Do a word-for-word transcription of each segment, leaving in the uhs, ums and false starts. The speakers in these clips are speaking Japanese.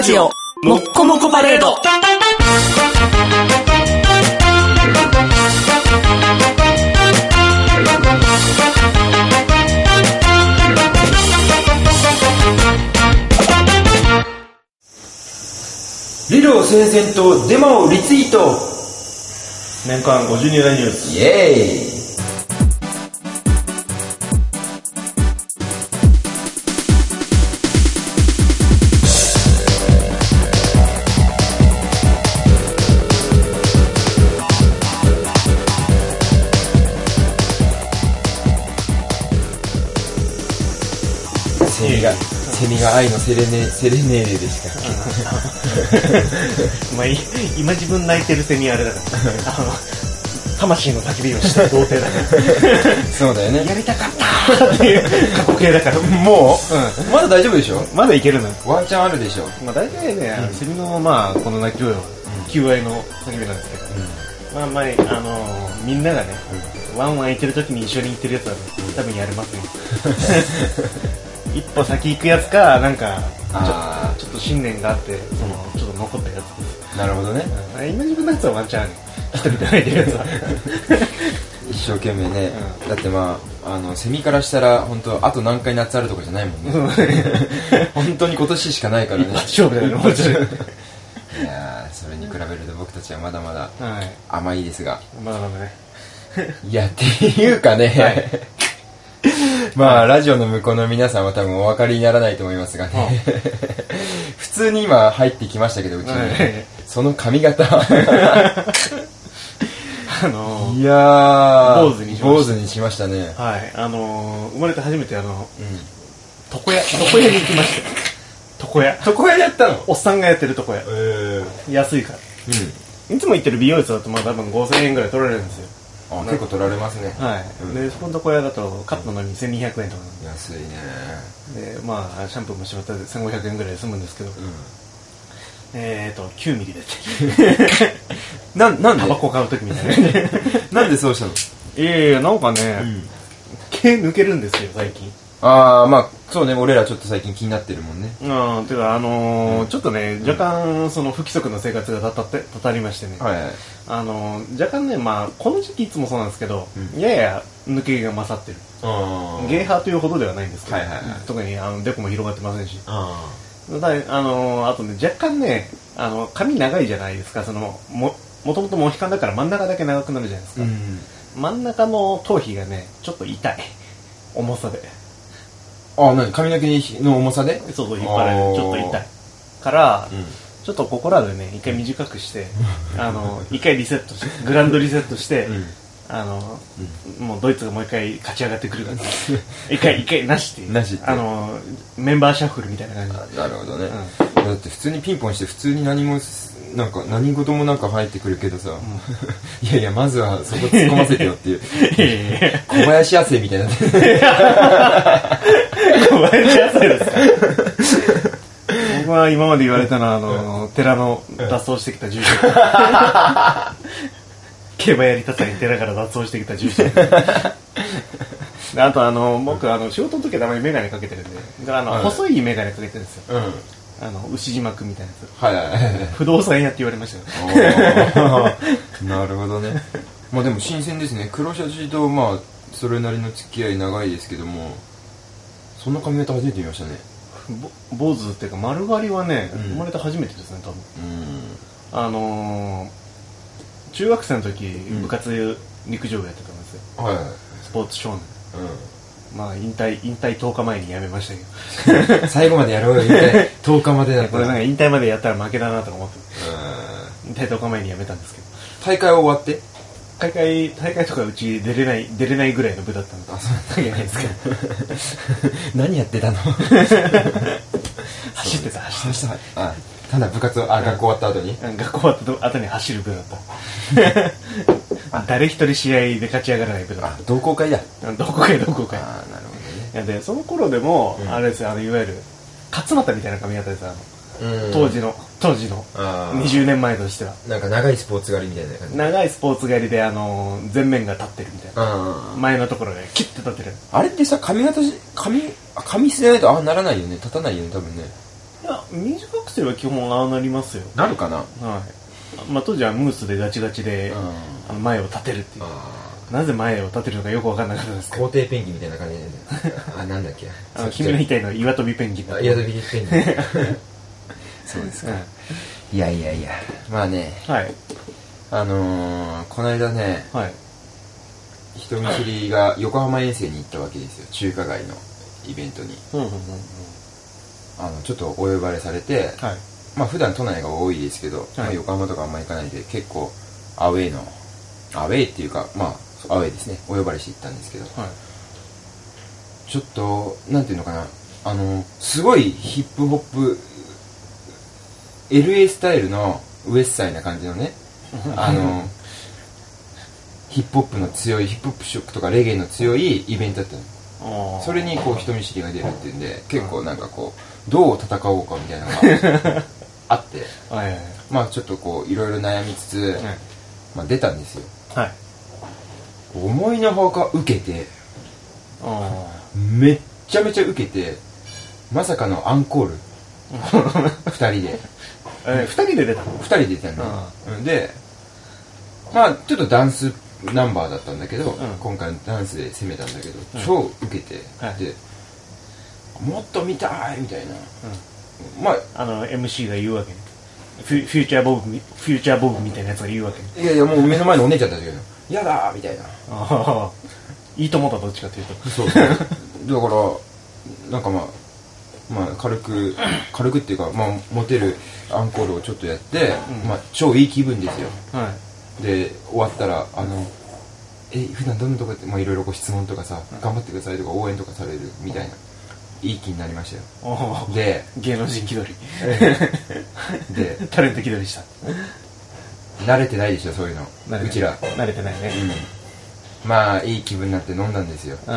ジオもっこもこパレード。 理路整然とデマをリツイート。 年間ごじゅうに大ニュース。 イエーイ。セミがセミが愛のセレネセレネーレでしたっけまあ、今自分泣いてるセミあれだからあの魂の叫びをした童貞だからそうだよね、 やりたかったっていう過去形だからもう、うん、まだ大丈夫でしょ。 まだいけるの。 ワンチャンあるでしょ。 まあ大体ね、うん、セミのまあこの鳴き声は求愛の叫びなんですけど、うん、まああんまりあのー、みんながね、うん、ワンワン行ってる時に一緒に行ってるやつは、ね、多分やれますね一歩先行くやつか、なんかちょ、ちょっと信念があってそのちょっと残ったやつです。 なるほどね、 うん、今自分のやつはワンチャンある。一人で泣いてるやつは一生懸命ね、うん、だってまあ、あのセミからしたら本当あと何回夏あるとかじゃないもんね本当に今年しかないからね。 勝負だよね、本当に。 いやそれに比べると僕たちはまだまだ甘いですが、はい、 まだまだねいやっていうかね、はい、まあ、はい、ラジオの向こうの皆さんは多分お分かりにならないと思いますがね、はい、普通に今入ってきましたけどうちに、はい、その髪型あのー、 いやー坊主にしました。 坊主にしましたね。 はい、あのー、生まれて初めてあの、うん、床屋床屋に行きました床屋床屋やったの。 おっさんがやってる床屋、えー、安いから、うん、いつも行ってる美容室だとまあ多分ごせんえんぐらい取られるんですよ。 あ、結構取られますね。 はい、うん、でそこの床屋だとカットのにせんにひゃくえんとかなんで安いね。 でまあシャンプーもしてもらったらせんごひゃくえんぐらいで済むんですけど、うん、えーときゅうミリでななんでタバコ買うときみたいななんでそうしたの。 いやいやなんかね、うん、毛抜けるんですよ最近。 ああまあそうね、俺らちょっと最近気になってるもんね。 うん、てかあのーうん、ちょっとね若干その不規則な生活がたたたたりましてね、はいはい、あのー、若干ねまあこの時期いつもそうなんですけど、うん、やや抜け毛が勝ってる。ゲイハーというほどではないんですけど、はいはいはい、特にあのデコも広がってませんし、あだあのー、あとね若干ねあの髪長いじゃないですか。そのももともとモヒカンだから真ん中だけ長くなるじゃないですか、うん、真ん中の頭皮がねちょっと痛い重さで。 あ、何髪の毛の重さでそうそう引っ張られる。ちょっと痛いから、うん、ちょっとここらでね一回短くしてあの一回リセットしてグランドリセットして、うん、あの、うん、もうドイツがもう一回勝ち上がってくるから一回一回なしってなしってあのメンバーシャッフルみたいな感じ。 なるほどね、うん、だって普通にピンポンして普通に何もなんか何事もなんか入ってくるけどさ、うん、いやいやまずはそこ突っ込ませてよっていう小林亜生みたいな小林亜生ですか僕は今まで言われたのはあの寺の脱走してきた住職競馬やりたさに寺から脱走してきた住職あとあの僕あの仕事の時はたまにメガネかけてるんであの、はい、細いメガネかけてるんですよ、うんあの牛島くんみたいなやつ、はいはいはい、不動産屋って言われましたよなるほどね。まあでも新鮮ですね。黒シャチとまあそれなりの付き合い長いですけども、そんな髪型初めて見ましたね。 坊主っていうか丸刈りはね、うん、生まれて初めてですね多分、うん、あのー、中学生の時、うん、部活陸上部やってたんですよ、はいはい、スポーツ少年、うん、まあ引退引退とおかまえにやめましたけど最後までやろうよ引退とおかまでだったらこれなんか引退までやったら負けだなとか思って引退とおかまえにやめたんですけど大会終わって大会大会とかうち出れない出れないぐらいの部だったんで。あ、そうなんですか何やってたの走ってた走ってたあただ部活あ学校終わった後に学校終わった後に走る部だった誰一人試合で勝ち上がらない部だった。 同好会だ同好会同好会。 あなるほどね。 いやでその頃でも、うん、あれですよあのいわゆる勝俣みたいな髪型ですあの当時の当時のにじゅうねんまえとしてはなんか長いスポーツ狩りみたいな感じ。 長いスポーツ狩りであの前面が立ってるみたいな前のところがキュッと立ってる。 あれってさ髪型髪髪捨てないとああならないよね立たないよね多分ね。 いいや短くすれば基本ああなりますよ。 なるかな。 はい。まあ当時はムースでガチガチで、うん、あの前を立てるっていう。なぜ前を立てるのかよく分かんなかったですけど。 皇帝ペンギンみたいな感じであ、なんだっけあの君の言いたいのは岩飛びペンギンだ。 岩飛びペンギンそうですか、うん、いやいやいやまあね、 はい、 あのー、この間ね、はい、人見知りが横浜遠征に行ったわけですよ。中華街のイベントに、うんうんうんうん、あのちょっとお呼ばれされて、はい、まあ普段都内が多いですけど、はい、まあ、横浜とかあんま行かないで結構アウェーのアウェーっていうかまあアウェーですね、お呼ばれして行ったんですけど、はい、ちょっとなんていうのかな、あのすごいヒップホップ エルエー スタイルのウエストサイな感じのねあのヒップホップの強いヒップホップショックとかレゲエの強いイベントだったの。それにこう人見知りが出るっていうんで結構なんかこうどう戦おうかみたいなのがあってはいはい、はい、まあちょっとこういろいろ悩みつつ、はい、まあ出たんですよ。はい、思いのほか受けてあめっちゃめちゃ受けてまさかのアンコールふたりでえー、ふたりで出たのふたりで出たので、まあちょっとダンスナンバーだったんだけど、うん、今回のダンスで攻めたんだけど、うん、超受けて、はい、でもっと見たいみたいな、 うん、まああの エムシー が言うわけね。フューチャーボブフューチャーボブみたいなやつが言うわけね。 いやいやもう目の前のお姉ちゃんたちがやだーみたいな。 ああいいと思ったどっちかというとそうそうだからなんかまあまあ軽く軽くっていうかまあモテるアンコールをちょっとやって、うん、まあ超いい気分ですよ。はい、で終わったらあのえ普段どんなとこやってまあいろいろご質問とかさ、うん、頑張ってくださいとか応援とかされるみたいな。いい気になりましたよ。で芸能人気取りでタレント気取りした。 慣れてないでしょそういうの。うちら慣れてないね、 うん、まあいい気分になって飲んだんですよ、うん、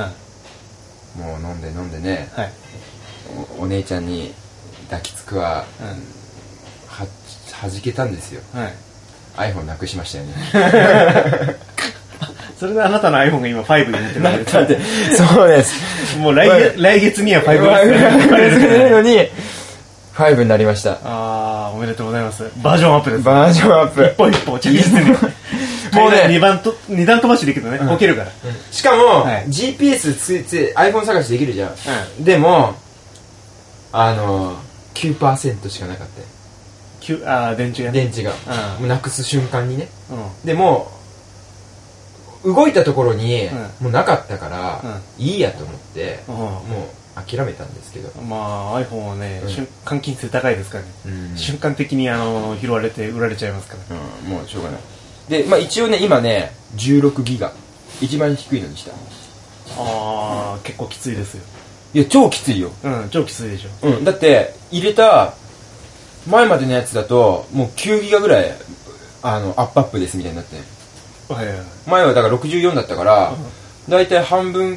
もう飲んで飲んでね、はい、お, お姉ちゃんに抱きつくわ、うん、は, はじけたんですよ、はい、iPhone なくしましたよねそれであなたの iPhone が今ファイブになってるわけですってそうですもう 来, 月来月にはファイブが出るのにファイブになりました。 あーおめでとうございます。バージョンアップです。 バージョンアップ一歩一歩着実にもうねにばんとに段飛ばしできるとね、こ、うん、けるから、うん、 しかも、はい、ジーピーエス ついて iPhone 探しできるじゃん、うん、でもあの きゅうパーセント しかなかったよ。 あ電池がね電池が、うん、もうなくす瞬間にね、うん、でも動いたところに、うん、もうなかったから、うん、いいやと思って、うん、もう諦めたんですけど、 まあ iPhone はね、うん、換金性高いですからね、うん、瞬間的にあの拾われて売られちゃいますから、 うん、もうしょうがないで、まあ、一応ね今ねじゅうろくギガ一番低いのにした。 ああ結構きついですよ。 いや超きついよ。 うん超きついでしょ、 うん、だって入れた前までのやつだともうきゅうギガぐらいあのアップアップですみたいになって、はいはいはい、前はだからろくじゅうよんだったから、うん、だいたい半分ん、うん、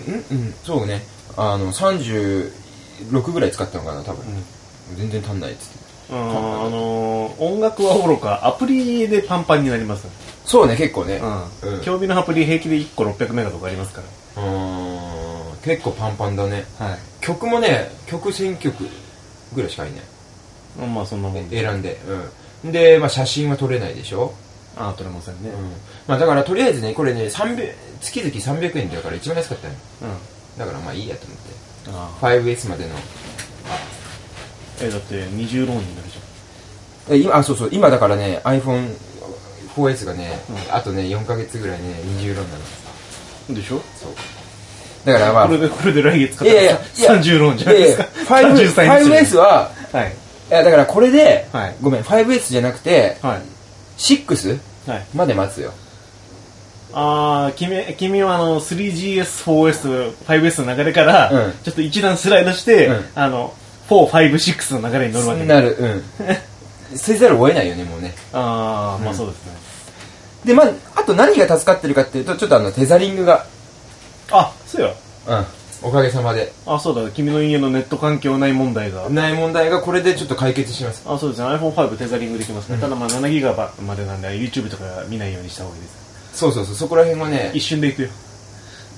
そうねあのさんじゅうろくぐらい使ったのかな多分、うん、全然足んないっつって。 あ、あのー、音楽はおろかアプリでパンパンになります。 そうね結構ね、 うんうん、競技のアプリ平気でいっころっぴゃくメガとかありますから。 うーん結構パンパンだね、はい、曲もね曲せんきょくぐらいしかいない。 まあそんなもんで選んで、うん、で、まあ、写真は撮れないでしょ。 ああ撮れませんね、うんまあ、だからとりあえずねこれねさんびゃく月々さんびゃくえんだから一番安かったよ、うん、だからまあいいやと思ってあ ファイブエス までのえだってにじゅうローンになるじゃん。え今あそうそう今だからね アイフォンフォーエス がね、うん、あとねよんかげつぐらいねにじゅうローンになるでしょ。 そうだからまあこれでこれで来月買ったらさんじゅうローンじゃないですか。 ファイブエス は、はい、いやだからこれで、はい、ごめん ファイブエス じゃなくて、はい、シックスまで待つよ。 ああ君君はあの スリージーエス、フォーエス、ファイブエス の流れから、うん、ちょっと一段スライドして、うん、あのフォー、ファイブ、シックス の流れに乗るわけなる。うんせざるを得ないよねもうね。 ああ、うん、まあそうですね。 でまああと何が助かってるかっていうとちょっとあのテザリングがあそうよ。 うんおかげさまで。 あそうだ君の家のネット環境ない問題がない問題がこれでちょっと解決します。 あそうですね アイフォンファイブ テザリングできますね、うん、ただまあななギガまでなんで YouTube とか見ないようにした方がいいです。 そうそうそうそこら辺はね一瞬でいくよ。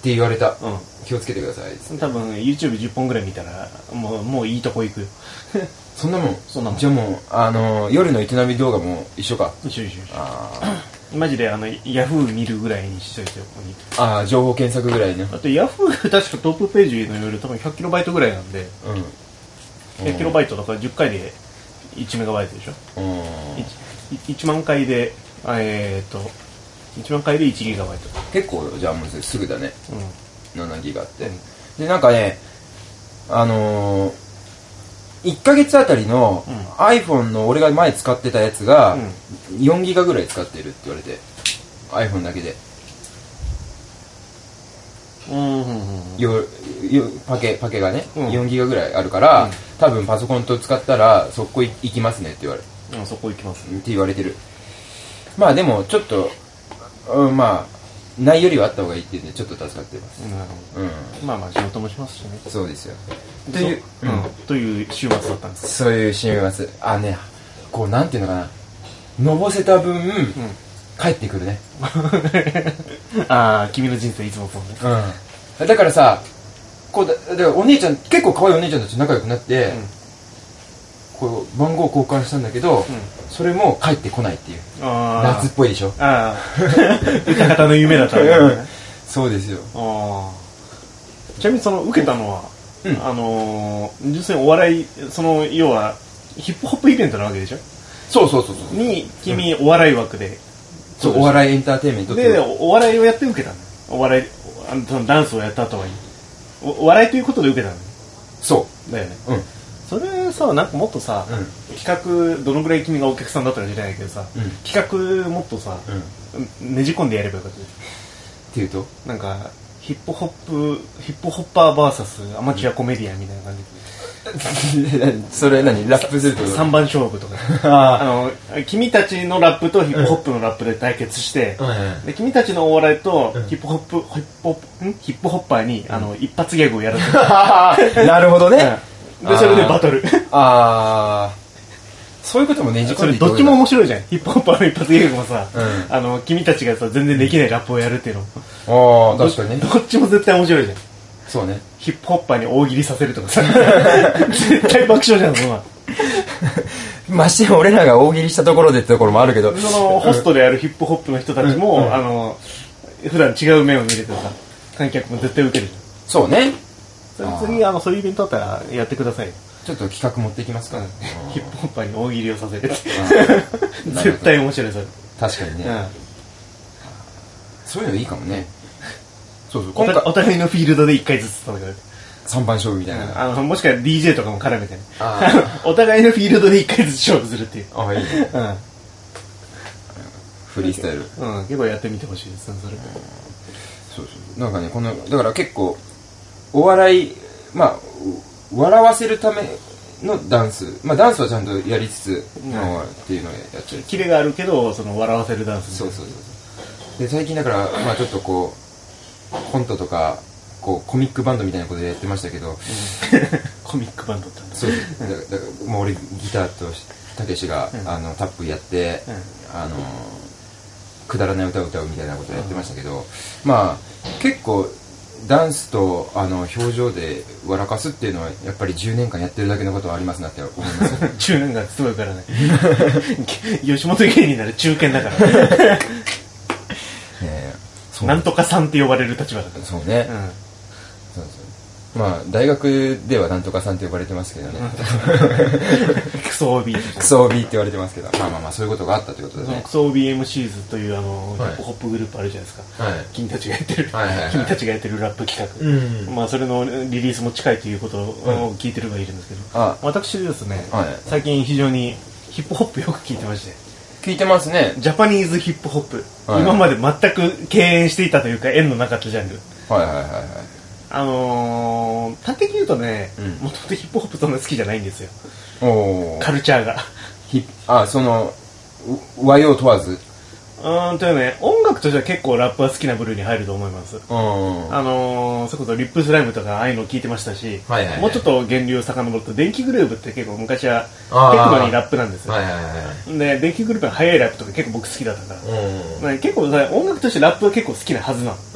って言われた、うん、気をつけてください。 多分 ユーチューブじゅっぽんぐらい見たらもう、もういいとこ行くよそんなもん。 そんなもん。 じゃあもうあの夜の営み動画も一緒か。 一緒一緒一緒。あマジであのヤフー見るぐらいにしといてよ、ここに。 ああ、情報検索ぐらいね。 だってヤフー確かトップページの容量多分ひゃくキロバイトぐらいなんで、うん、ひゃくキロバイトだからじゅっかいでいちメガバイトでしょ。うん、いちまんかいでえー、っといちまんかいでいちギガバイト。 結構じゃあもうすぐだね、うん、ななギガって、うん、でなんかねあのーいっかげつあたりの iPhone の俺が前使ってたやつがよんギガぐらい使ってるって言われて、 iPhone だけで、うんうんうん、よよパケパケがね、うん、よんギガぐらいあるから、うん、多分パソコンと使ったらそこ行きますねって言われる、 うん、そこ行きますねって言われてる。まあでもちょっと、うん、まあないよりはあった方がいいっていうんでちょっと助かってます。なるほど、 うん、まあまあ仕事もしますしね。 そうですよ。という、 うん、という週末だったんですか。 そういう週末、あね、こうなんていうのかな、のぼせた分、うん、帰ってくるねああ、君の人生いつもそうね、 うん、だからさ、こうだだからお姉ちゃん、結構可愛いお姉ちゃんたち仲良くなって、うん、こう番号交換したんだけど、うん、それも帰ってこないっていう。夏っぽいでしょ。ああ歌方の夢だったんだねそうですよ。 あちなみにその受けたのは、うん、あのー、実際にお笑い、その要はヒップホップイベントなわけでしょ。 そうそうそうそうに君、うん、お笑い枠で、 そうお笑いエンターテインメントでお笑いをやって受けたの。お笑いあのそのダンスをやった後はいい お, お笑いということで受けたの。 そうだよね、うん、それさ、なんかもっとさ、うん、企画どのぐらい君がお客さんだったか知らないけどさ、うん、企画もっとさ、うん、ねじ込んでやればよかったっていうと、 なんかヒップホップヒップホッパー ブイエス アマチュアコメディアンみたいな感じでそれ何ラップするとさんばん勝負とかああの君たちのラップとヒップホップのラップで対決して、うん、で君たちのお笑いとヒップホップ、うん、ヒップホップんヒップホッパーに、うん、あの一発ギャグをやるなるほどね、 うん、でそれでバトルああそういうこともねじ込んでいく。それどっちも面白いじゃん。ヒップホッパーの一発ギャグもさ、うん、あの君たちがさ全然できないラップをやるっていうの。ああ確かにね。 どっちも絶対面白いじゃん。 そうね。 ヒップホッパーに大喜利させるとかさ絶対爆笑じゃんそんな。 まして俺らが大喜利したところでってところもあるけど、 そのホストであるヒップホップの人たちも、うんうん、あの普段違う目を見れてさ観客も絶対受けるじゃん。 そうね。 それ次あのそういうイベントあったらやってください。 ちょっと企画持っていきますか、うん、 ヒップホッパーに大喜利をさせる絶対面白いそれ。 確かにね、うん、そういうのいいかもね。そうそう今回 お, お互いのフィールドでいっかいずつ戦うさんばん勝負みたいな、 うん、あのもしかしたら ディージェー とかも絡めてねお互いのフィールドでいっかいずつ勝負するっていう。 ああいいね、うん、フリースタイル、 うん、結構やってみてほしいですねそれ、うん、 そうそうなんかねこのだから結構お笑いまあ笑わせるためのダンス、まあダンスはちゃんとやりつつ、うん、っていうのをやってる。 キレがあるけどその笑わせるダンス。 そうそうそうで最近だからまあちょっとこうコントとかこうコミックバンドみたいなことでやってましたけど、うん、 コミックバンドってそうだだからもう俺ギターとたけしが、うん、あのタップやって、うん、あのくだらない歌を歌うみたいなことをやってましたけど、うん、まあ結構ダンスとあの表情で笑かすっていうのはやっぱりじゅうねんかんやってるだけのことはありますなって思いますじゅうねんかんすごいからね吉本芸人なら中堅だからねえなんとかさんって呼ばれる立場だから。 そうね、うん、そうそうまあ大学ではなんとかさんって呼ばれてますけどねクソ オービークソ オービー って言われてますけど、まあまあまあそういうことがあったということですね。 クソ オービーエムシーズというあの、はい、ヒップホップグループあるじゃないですか、はい、君たちがやってる、はいはいはい、君たちがやってるラップ企画、うん、まあそれのリリースも近いということを聞いてるがいるんですけど、はい、私ですね、はい、最近非常にヒップホップよく聞いてまして。 聞いてますね。 ジャパニーズヒップホップ、はい、今まで全く敬遠していたというか縁のなかったジャンル。はいはいはいはい。あのー、端的に言うとね、もともとヒップホップそんな好きじゃないんですよ。おカルチャーが。 ひあその和洋問わず。 うーんというね、音楽としては結構ラップは好きな部類に入ると思います。あのー、それこそリップスライムとかああいうの聞いてましたし、はいはいはい、もうちょっと源流を遡ると電気グルーヴって結構昔はテクノにラップなんですよ。はいはいはい、で電気グルーヴの速いラップとか結構僕好きだったから、うん、結構音楽としてラップは結構好きなはずなの、うん、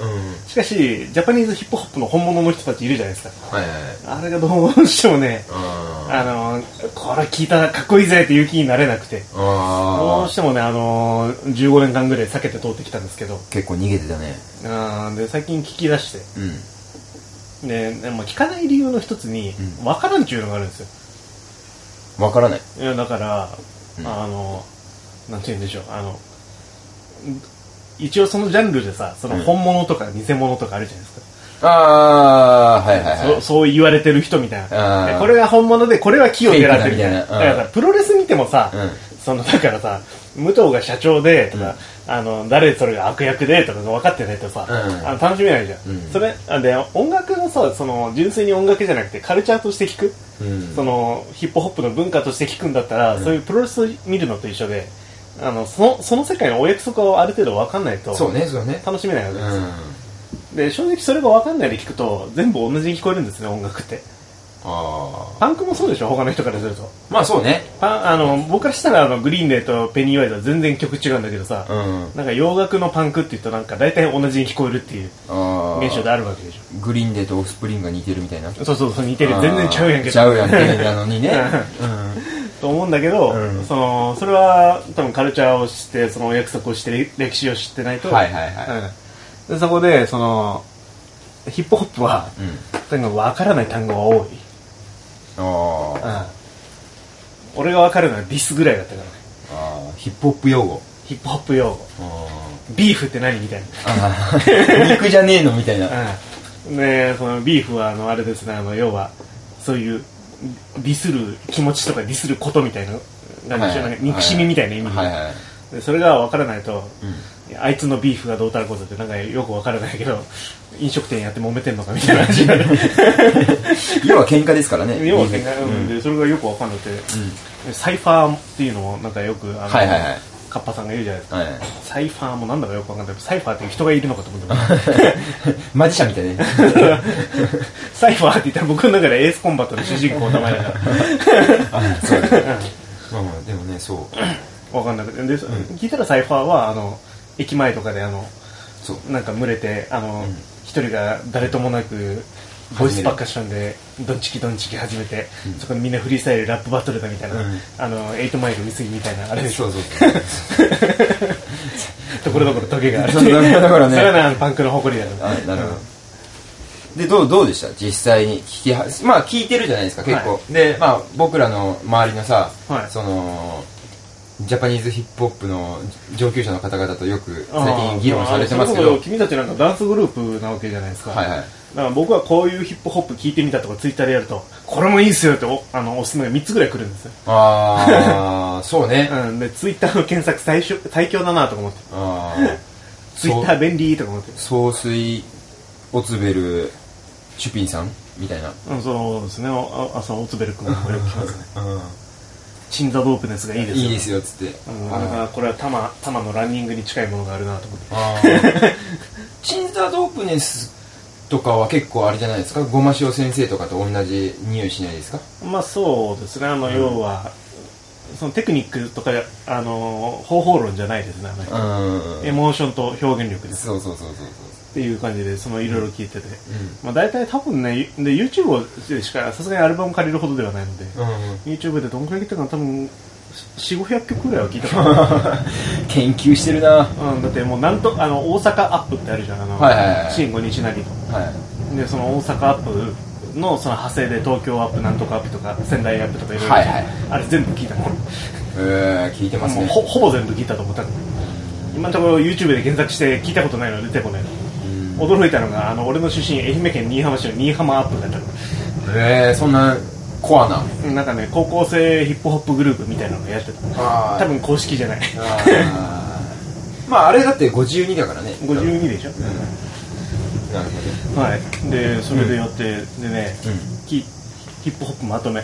しかしジャパニーズヒップホップの本物の人たちいるじゃないですか、はいはいはい、あれがどうしてもね、あのこれ聞いたらかっこいいぜっていう気になれなくて、どうしてもね、あのじゅうごねんかんぐらい避けて通ってきたんですけど、 結構逃げてたね。 あで最近聞き出して、うん、で、まあ、聞かない理由の一つに、うん、分からんっていうのがあるんですよ。 分からない。 いやだから、うん、あのなんて言うんでしょう、あの一応そのジャンルでさ、その本物とか偽物とかあるじゃないですか。 ああ、はいはいはい。 そ, そう言われてる人みたいな。これが本物で、これは木を狙ってるみたいな。だからプロレス見てもさ、うん、そのだからさ、武藤が社長でとか、うん、あの誰それが悪役でとかが分かってないとさ、うん、あの楽しめないじゃん。うん、それで音楽のさ、その純粋に音楽じゃなくてカルチャーとして聴く、うん、そのヒップホップの文化として聴くんだったら、うん、そういうプロレスを見るのと一緒で。あの そ, のその世界のお約束をある程度分かんないとそうねそうね楽しめないわけですよ、うん、で正直それが分かんないで聞くと全部同じに聞こえるんですね、音楽って。あパンクもそうでしょ、他の人からすると。 まあそうね、 パあの僕からしたらあのグリーンデーとペニーワイズは全然曲違うんだけどさ、うん、なんか洋楽のパンクって言うとなんか大体同じに聞こえるっていう現象であるわけでしょ。 グリーンデーとオフスプリングが似てるみたいな。 そうそうそう、似てる、全然ちゃうやんけどちゃうやんけなのにね、 うんと思うんだけど、うん、そのそれは多分カルチャーを知って、そのお約束をして歴史を知ってないと、はいはいはい、うん、でそこでそのヒップホップは、うん、とにかく分からない単語が多い。あ、うん、俺が分かるのはディスぐらいだったからね。 あ、ヒップホップ用語ヒップホップ用語ビーフって何みたいな、 あ肉じゃねえのみたいな、 うん、でそのビーフはあのあれですね、あの要はそういうディスる気持ちとかディスることみたいな、なんでしょう、はいはい、憎しみみたいな意味で、はいはい、でそれが分からないと、うん、あいつのビーフがどうたらことってなんかよく分からないけど、飲食店やって揉めてんのかみたいな話要は喧嘩ですからね。 要は喧嘩、うん、でそれがよく分かんなくて、うん、サイファーっていうのもなんかよくあの、はいはいはい、カッパさんが言うじゃないですか、はい、サイファーもなんだかよく分かんない。サイファーっていう人がいるのかと思ってマジシャンみたいなサイファーって言ったら僕の中でエースコンバットの主人公の名前だからあ、そうだ、まあまあでもね、そう分かんなくてで、うん、聞いたらサイファーはあの駅前とかであのそうなんか群れてあの、うん、一人が誰ともなくボイスパッカッションでドンチキドンチキ始めて、うん、そこにみんなフリースタイルラップバトルだみたいな、うん、あのエイトマイル見過ぎみたいなあれでしょ。そうそうそうところどころトゲがあるっていうだからね、それはパンクの誇りだよ。 あ、なるほど、うん、でどうどうでした実際に聞きはまあ聞いてるじゃないですか結構、はい、でまあ僕らの周りのさ、はい、そのジャパニーズヒップホップの上級者の方々とよく最近議論されてますけど、 君たちなんかダンスグループなわけじゃないですか。はいはい。だから僕はこういうヒップホップ聞いてみたとかツイッターでやるとこれもいいっすよっておあのおすすめがみっつぐらい来るんですよ。 ああそうね、 うん、でツイッターの検索最初最強だなとか思って、あツイッター便利とか思って、 総帥オツベルシュピンさんみたいな、 うん、そうですね、ああそのオツベル君もよく来ますね、うん、チンザドープネスがいいですよ、 いいですよっつって、 うん、だからこれはタマ、タマのランニングに近いものがあるなと思って、あチンザドープネスとかは結構あれじゃないですか、ごま塩先生とかと同じ匂いしないですか。 まあそうですね、あの、うん、要はそのテクニックとかあの方法論じゃないですね、あの、うん、エモーションと表現力です。 そうそうそうそうそうっていう感じでそのいろいろ聞いてて、うん、まあ大体多分ねで YouTube でしかさすがにアルバム借りるほどではないので、うん、YouTube でどんくらい聞いたかな、多分よんひゃくごひゃくきょくぐらいは聞いたかな研究してるな、 うん、だってもうなんとあの大阪アップってあるじゃん、あの、はいはいはい、新語西成と、はい、でその大阪アップのその派生で東京アップなんとかアップとか仙台アップとかいろいろ、あれ全部聞いたの。 えー、聞いてますね。 もう ほ, ほぼ全部聞いたと思った。今のところ YouTube で検索して聞いたことないので出てこないの。驚いたのがあの俺の出身愛媛県新居浜市の新居浜アップだったの。 へえー、そんなコアななんかね、高校生ヒップホップグループみたいなのをやってた。多分公式じゃない。 あまああれだってごじゅうにだからね。 ごじゅうにでしょ、うん、 なるほど。 はい。でそれでやって、うん、でね、うん、ヒップホップまとめ、うん、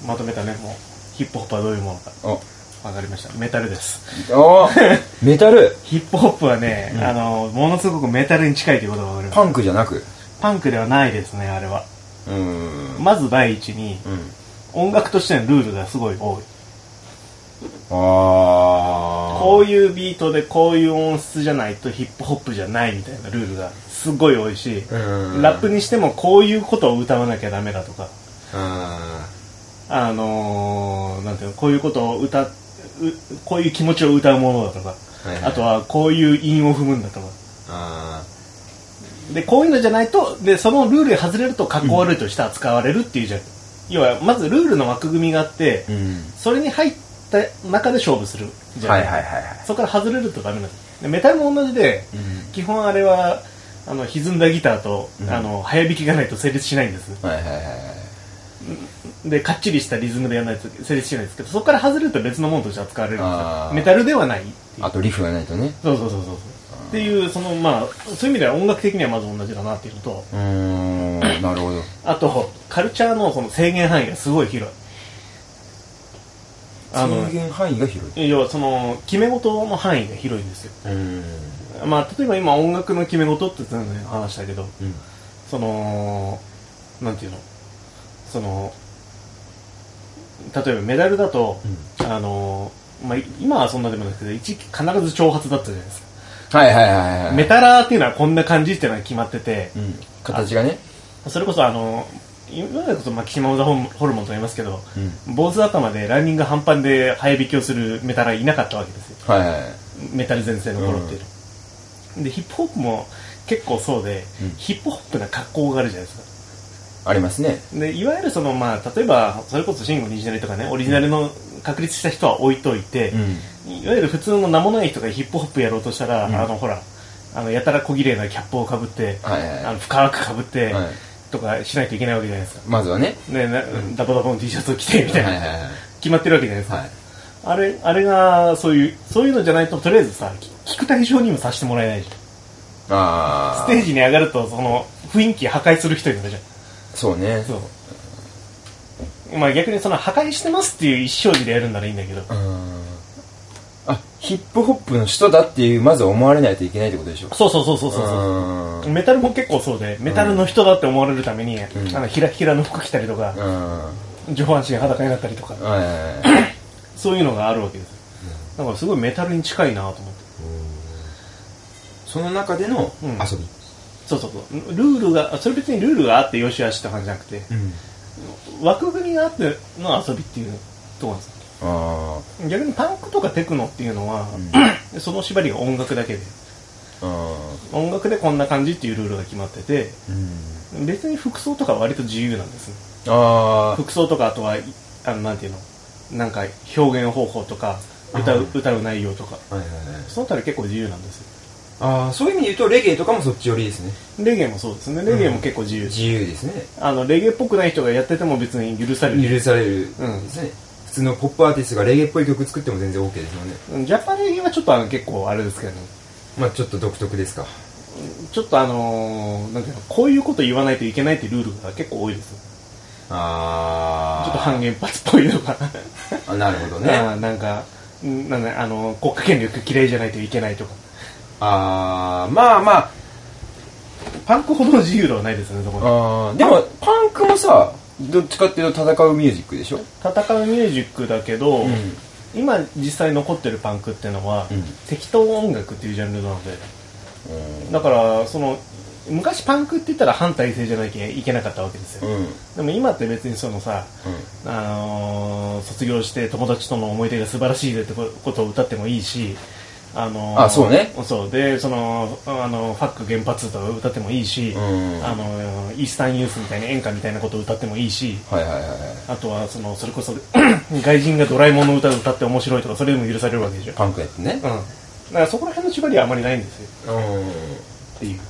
まとめたね。もうヒップホップはどういうものか。おわかりました。メタルです。 おメタルヒップホップはね、うん、あのものすごくメタルに近いということがわかります。 パンクじゃなくパンクではないですね、あれは。うーん、まず第一に、うん、音楽としてのルールがすごい多い。あこういうビートでこういう音質じゃないとヒップホップじゃないみたいなルールがすごい多いし、ラップにしてもこういうことを歌わなきゃダメだとか、あのー、なんていうの、こういうことを歌う、こういう気持ちを歌うものだとか、はいはい、あとはこういう韻を踏むんだとか、あでこういうのじゃないと、でそのルールに外れるとかっこ悪いとして扱われるっていうじゃん、うん、要はまずルールの枠組みがあって、うん、それに入った中で勝負するじゃない、はいはいはいはい、そこから外れるとダメなんです。でメタルも同じで、うん、基本あれはあの歪んだギターと、うん、あの早弾きがないと成立しないんです、はいはいはいはい、でかっちりしたリズムでやらないと成立しないんですけど、そこから外れると別のものとして扱われるんですよ。メタルではないっていう、 あとリフがないとね、 そうそうそうそうっていうそのまあそういう意味では音楽的にはまず同じだなっていうのと、うーんなるほどあとカルチャーのその制限範囲がすごい広い。 あの制限範囲が広い、 要はその決め事の範囲が広いんですよ。うーんまあ例えば今音楽の決め事って話したけど、うん、そのなんていうのその例えばメダルだと、うん、あのまあ今はそんなでもないけど一時期必ず挑発だったじゃないですか。 はいはいはいはい、 メタラーっていうのはこんな感じっていうのが決まってて、うん、 形がね、 それこそあの今でこそマキシマムザホルモンと言いますけど、うん、坊主頭でランニング半端で早弾きをするメタラーいなかったわけですよ、はいはいはい、メタル全盛の頃っていうの、うん、でヒップホップも結構そうで、うん、ヒップホップな格好があるじゃないですか。 ありますね。 でいわゆるその、まあ、例えばそれこそシングオリジナルとかね、オリジナルの確立した人は置いといて、うん、いわゆる普通の名もない人がヒップホップやろうとしたら、うん、あのほらあのやたら小綺麗なキャップをかぶって、はいはい、あの深くかぶって、はい、とかしないといけないわけじゃないですか。 まずはね、 ねな、うん、ダボダボの T シャツを着てみたいな、はいはいはい、決まってるわけじゃないですか、はい、あれあれがそういうそういうのじゃないととりあえずさ聞く対象にもさせてもらえないじゃん。あステージに上がるとその雰囲気破壊する人いるじゃん。 そうね。そう。 まあ逆にその破壊してますっていう意思表示でやるんならいいんだけど。 うんあヒップホップの人だっていうまず思われないといけないってことでしょ。 そうそうそうそうそう。メタルも結構そうで、メタルの人だって思われるために、うん、あのひらひらの服着たりとか、うん、上半身裸になったりとか、そういうのがあるわけです。だからすごいメタルに近いなと思って。 その中での遊び。うんそうそうそうルールがそれ別にルールがあってよしあしって感じじゃなくて、うん、枠組みがあっての遊びっていうところなんですよ。あ逆にパンクとかテクノっていうのは、うん、その縛りが音楽だけであ音楽でこんな感じっていうルールが決まってて、うん、別に服装とかは割と自由なんですね。あ服装とかあとはあのなんていうのなんか表現方法とか歌う、歌う内容とか、はいはいはい、そのあたり結構自由なんですよ。 あそういう意味で言うとレゲエとかもそっち寄りですね。 レゲエもそうですね。レゲエも結構自由、うん、 自由ですね。 あのレゲエっぽくない人がやってても別に許される許される、うんですね、普通のポップアーティストがレゲエっぽい曲作っても全然 OK ですもんね。 ジャパレゲはちょっとあの結構あれですけど、ね、 まあちょっと独特ですか。 ちょっとあのー、なんていうのこういうこと言わないといけないっていうルールが結構多いです。ああちょっと反原発っぽいのがあなるほどね。 あなんかなんだあの国家権力嫌いじゃないといけないとか。 あーまあまあパンクほどの自由度はないですね。そこあでもパンクもさどっちかっていうと戦うミュージックでしょ。 戦うミュージックだけど、うん、今実際残ってるパンクっていうのは、うん、適当音楽っていうジャンルなので、うん、だからその昔パンクって言ったら反体制じゃなきゃいけなかったわけですよ、うん、でも今って別にそのさ、うんあのー、卒業して友達との思い出が素晴らしいってことを歌ってもいいしあのー、 あそうねそうでそのあのファック原発とか歌ってもいいし、うん、あのイースタンユースみたいな演歌みたいなことを歌ってもいいし、はいはいはい、あとはそのそれこそ外人がドラえもんの歌を歌って面白いとかそれでも許されるわけでしょ。 パンクやってね、うん、だからそこら辺の縛りはあまりないんですよ、うん、っていう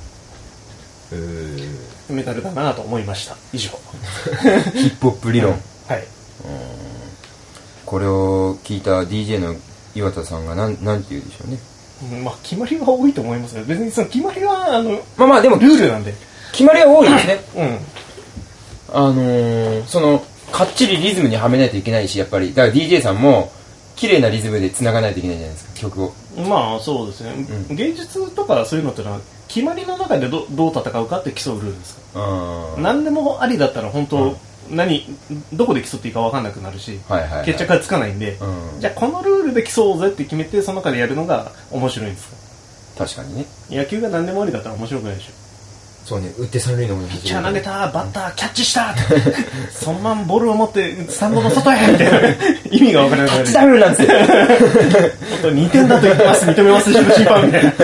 えメタルだなと思いました。以上ヒップホップ理論、うん、 はい、うん、 これを聞いた ディージェー の岩田さんがなんなんて言うでしょうね。 うん、まあ決まりは多いと思いますが別にその決まりはあのまあまあでもルールなんで決まりは多いですねうんあのー、そのかっちりリズムにはめないといけないしやっぱりだから ディージェー さんも綺麗なリズムで繋がないといけないじゃないですか曲を。 まあそうですね、うん、芸術とかそういうのってのは決まりの中で ど, どう戦うかって競うルールですか。何でもありだったら本当、うん、 何どこで競っていいか分かんなくなるし、 はいはいはい、 決着がつかないんで、うん、じゃあこのルールで競おうぜって決めてその中でやるのが面白いんですか。確かにね。 野球が何でもありだったら面白くないでしょ。 そうね、打って三塁のものピッチャー投げた、バッターキャッチしたそのままボールを持ってスタンドの外へみたいな意味が分からない。タッチダウンなんてにてんだと言ってます、認めます、審判みたいな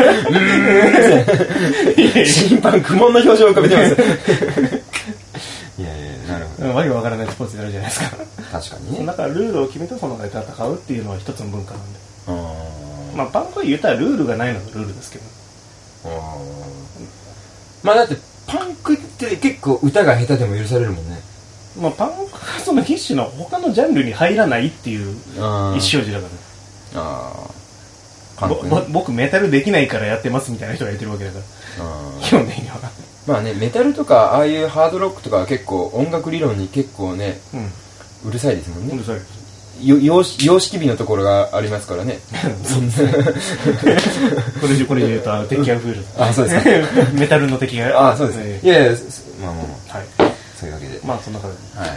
審判苦悶の表情を浮かべてますいやいや、なるほど。 わけわからないスポーツになるじゃないですか。 確かにね。 だからルールを決めてその中で戦うっていうのは一つの文化なんで、あまあパンクは言ったらルールがないのがルールですけど、 あまあだってパンクって結構歌が下手でも許されるもんね。 まあパンクはその一種の他のジャンルに入らないっていう意思表示だからね。ああ、ね、僕メタルできないからやってますみたいな人が言ってるわけだから、基本的には。 まあね、メタルとかああいうハードロックとかは結構音楽理論に結構ね、うん、うるさいですもんね。 うるさいです。 様式美のところがありますからね。 これ以上これ以上言うと敵が増える。 あ、そうですか。 メタルの敵が。 あ、そうですね。いやいや、まあまあまあ、はい、そういうわけで。 まあそんな感じ。はい。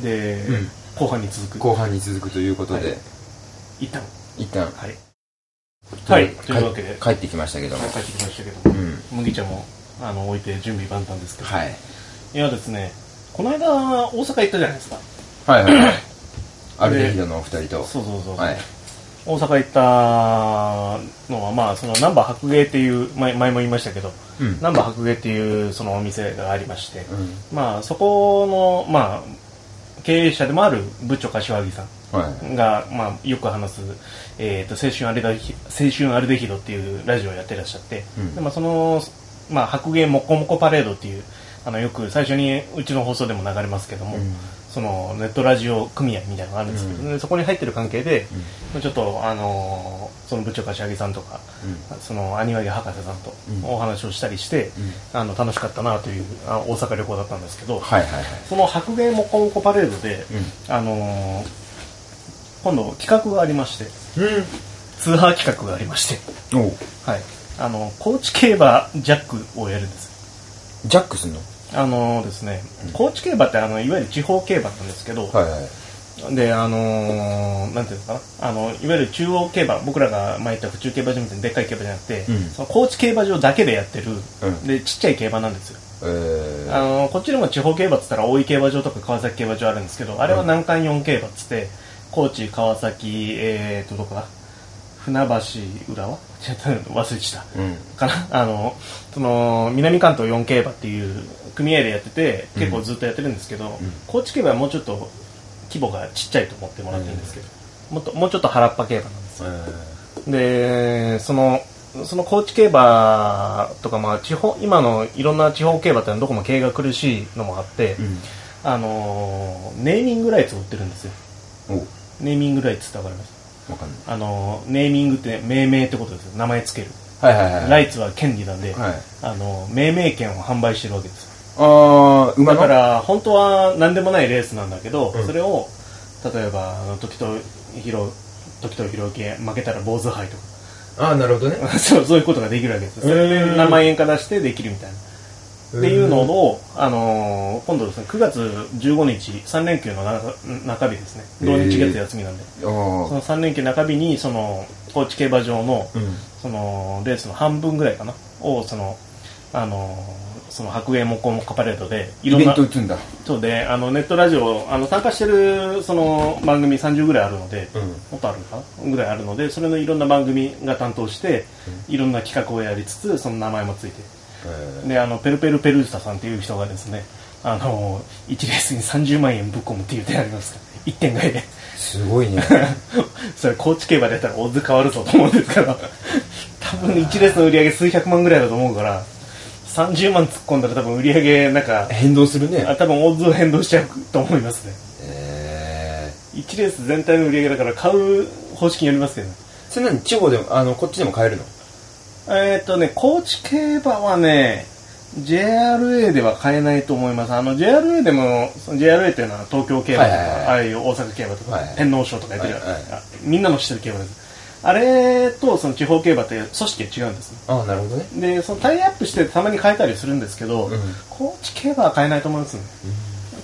で、うん、後半に続く。 後半に続くということで、はい、 一旦一旦はい。はい。というわけで帰ってきましたけども。 帰ってきましたけども、うん、麦茶もあの置いて準備万端ですけど。はい。いやですね、この間大阪行ったじゃないですか。 はいはいはい。アルデヒドのお二人と。 そうそうそう。はい。大阪行ったのは、まあ、その難波白芸っていう、前, 前も言いましたけど、うん、難波白芸っていうそのお店がありまして、うん、まあそこの、まあ、経営者でもある部長柏木さんが、はい、まあ、よく話す、えー、と青春アルデヒ青春アルデヒドっていうラジオをやってらっしゃって、うん、でまあ、その、まあ、白芸もこもこパレードっていうあのよく最初にうちの放送でも流れますけども、うん、そのネットラジオ組合みたいなのがあるんですけど、うん、そこに入ってる関係で、うん、ちょっと、あのー、その部長柏木さんとか、うん、そのアニワギ博士さんとお話をしたりして、うん、あの楽しかったなというあ大阪旅行だったんですけど、はいはいはい、その白芸もこもこパレードで、うん、あのー、今度企画がありまして、うん、ツアー企画がありまして、はい、あの高知競馬ジャックをやるんです。 ジャックすんの？ あのー、ですね、うん、高知競馬ってあのいわゆる地方競馬なんですけど、はいはい、であのー、なんていうのかな、あのいわゆる中央競馬、僕らが前言った府中競馬場みたいなでっかい競馬じゃなくて、うん、その高知競馬場だけでやってる、うん、でちっちゃい競馬なんですよ。えー、あのー、こっちでも地方競馬っつったら大井競馬場とか川崎競馬場あるんですけど、あれは南関よん競馬っつって、高知、川崎、えーとどこだ、船橋浦和ちょっと忘れちゃった、うん、かな、あのその南関東よん競馬っていう組合でやってて結構ずっとやってるんですけど、うん、高知競馬はもうちょっと規模がちっちゃいと思ってもらっていいんですけど、うん、もっともうちょっと原っぱ競馬なんですよ、うん、でそのその高知競馬とか、まあ、地方今のいろんな地方競馬ってのはどこも経営が苦しいのもあって、うん、あのネーミングライツを売ってるんですよ。ネーミングライツって分かります？あのネーミングって命名ってことですよ。名前つける、はいはいはい、ライツは権利なんで、はい、あの命名権を販売してるわけですよ。あ馬だから本当は何でもないレースなんだけど、うん、それを例えば時とひろ時とひろき負けたら坊主杯とか、 ああなるほどねそう、そういうことができるわけですよ。それで何万円か出してできるみたいなっていうのを、あのー、今度ですねくがつじゅうごにちさん連休の中日ですね。土日月休みなんで、そのさん連休中日にその高知競馬場の、うん、そのレースの半分ぐらいかなをそのあのー、その白芸もこもこパレードでいろんなイベント打つんだ。 そうで、あのネットラジオあの参加してるその番組さんじゅうぐらいあるので、うん、もっとあるかぐらいあるので、それのいろんな番組が担当して、うん、いろんな企画をやりつつその名前もついて、であのペルペルペルースタさんっていう人がですね、あのいちレースにさんじゅうまんえんぶっ込むっていう手ありますからいってん買いで。 すごいねそれ高知競馬でやったらオッズ変わるぞと思うんですけど多分いちレースの売り上げ数百万ぐらいだと思うから、さんじゅうまん突っ込んだら多分売り上げなんか変動するね。 あ多分オッズ変動しちゃうと思いますね。えー、いちレース全体の売り上げだから買う方式によりますけど、ね、 それ何地方でもあのこっちでも買えるの？ えーっとね、高知競馬はね ジェイアールエー では買えないと思います。あの ジェイアールエー でも ジェイアールエー っていうのは東京競馬とか、はいはいはい、ああいう大阪競馬とか、はいはい、天皇賞とかやってる、はいはい、みんなの知ってる競馬です。あれとその地方競馬って組織が違うんですね。 ああなるほどね。でそのタイアップしてたまに買えたりするんですけど、うん、高知競馬は買えないと思いますね。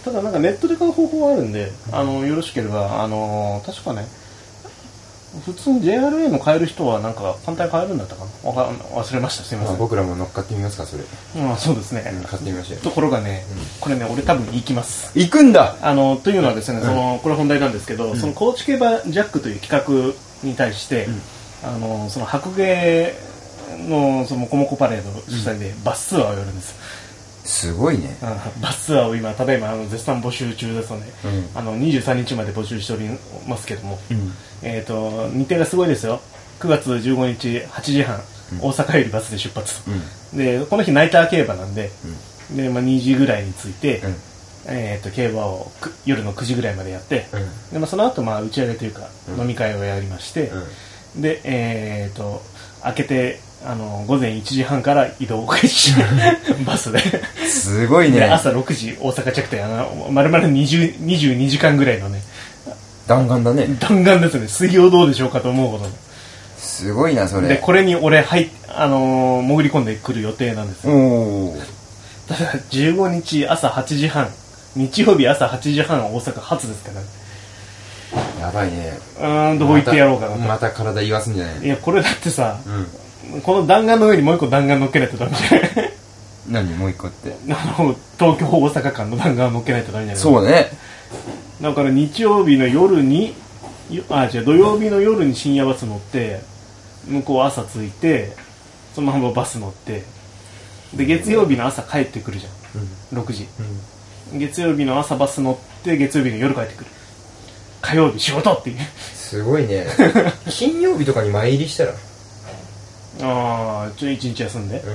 ただなんかネットで買う方法はあるんで、あのよろしければ、あの確かね普通に ジェイアールエー の買える人はなんか簡単に買えるんだったかな、わか忘れました、すいません。 まあ、僕らも乗っかってみますか、それ。 まあそうですね、 うん、買ってみましょう。 ところがね、うん、これね俺多分行きます。 行くんだ。 あのというのはですね、 うん、 そのこれ本題なんですけど、うん、その高知競馬ジャックという企画に対して、うん、あのその白芸のそのモコモコパレード主催でバスツアーをやるんです。 すごいね。 バスツアーを今ただいまあの絶賛募集中ですので、うん、あのにじゅうさんにちまで募集しておりますけども、うん、えっ、ー、と日程がすごいですよ。くがつじゅうごにちはちじはん、うん、大阪よりバスで出発、うん、でこの日ナイター競馬なんで、うん、で、まあ、にじぐらいに着いて、うん、えー、と競馬を夜のくじぐらいまでやって、うん、でまあ、その後まあ打ち上げというか、うん、飲み会をやりまして、うん、でえっ、ー、と明けてあの午前いちじはんから移動開始バスですごいね。 で朝ろくじ大阪着点、あの丸々にじゅうにじかんぐらいのね弾丸だね。 弾丸ですね。水曜どうでしょうかと思うほどすごいなそれで、これに俺入あのー、潜り込んでくる予定なんですよ。おただじゅうごにち朝はちじはん、日曜日朝はちじはん大阪発ですから、ね、 やばいね。 うーんどこ行ってやろうかなと。 また体言わすんじゃない。 いやこれだってさ、うん、この弾丸の上にもう一個弾丸乗っけないとダメじゃない何もう一個ってあの東京大阪間の弾丸を乗っけないとダメじゃない。 そうね。 だから日曜日の夜にあ違う土曜日の夜に深夜バス乗って向こう朝着いてそのままバス乗ってで月曜日の朝帰ってくるじゃん、うん、ろくじ、うん、月曜日の朝バス乗って月曜日の夜帰ってくる、火曜日仕事っていうすごいね金曜日とかに前入りしたらああちょいちにち休んで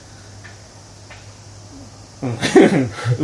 うん、